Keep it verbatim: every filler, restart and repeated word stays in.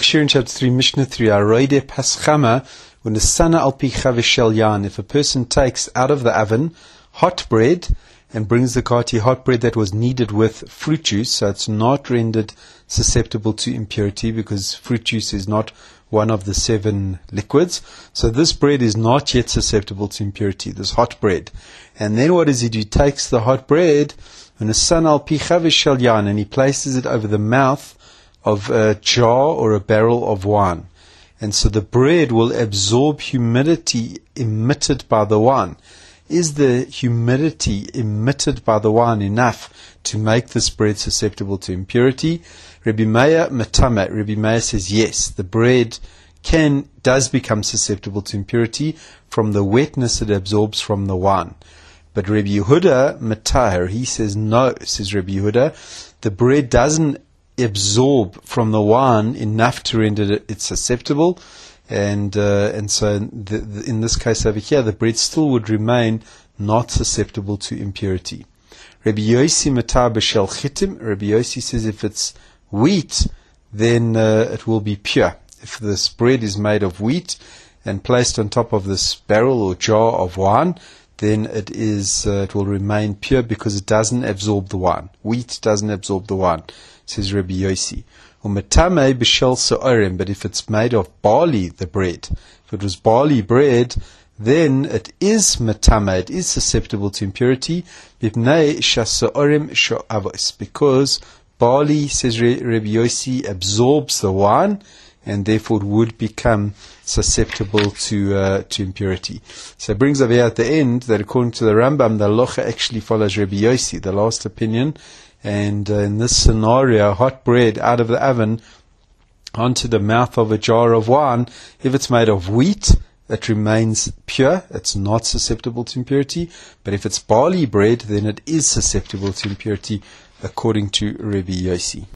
Shir in chapter three, Mishnah three, Aroide Paschama, Unesana al pi chavishel yan. If a person takes out of the oven hot bread and brings the kati hot bread that was kneaded with fruit juice, so it's not rendered susceptible to impurity because fruit juice is not one of the seven liquids. So this bread is not yet susceptible to impurity, this hot bread. And then what does he do? He takes the hot bread, Unesana al pi chavishel yan, and he places it over the mouth of a jar or a barrel of wine. And so the bread will absorb humidity emitted by the wine. Is the humidity emitted by the wine enough to make this bread susceptible to impurity? Rabbi Meir Matama, Rabbi Meir says yes, the bread can, does become susceptible to impurity from the wetness it absorbs from the wine. But Rabbi Yehuda Matahir, he says no, says Rabbi Yehuda, the bread doesn't absorb from the wine enough to render it susceptible, and uh, and so the, the, in this case over here, the bread still would remain not susceptible to impurity. Rabbi Yossi Matar b'shel chitim, Rabbi Yossi says if it's wheat, then uh, it will be pure. If this bread is made of wheat and placed on top of this barrel or jar of wine, then it is uh, it will remain pure because it doesn't absorb the wine. Wheat doesn't absorb the wine, says Rabbi Yossi. Umatame b'shel so'orim, but if it's made of barley, the bread, if it was barley bread, then it is matame, it is susceptible to impurity, b'pnei shaso'orim sho'avos, because barley, says Rabbi Yossi, absorbs the wine, and therefore it would become susceptible to uh, to impurity. So it brings over here at the end that according to the Rambam, the halacha actually follows Rabbi Yossi, the last opinion. And uh, in this scenario, hot bread out of the oven onto the mouth of a jar of wine, if it's made of wheat, it remains pure. It's not susceptible to impurity. But if it's barley bread, then it is susceptible to impurity according to Rabbi Yossi.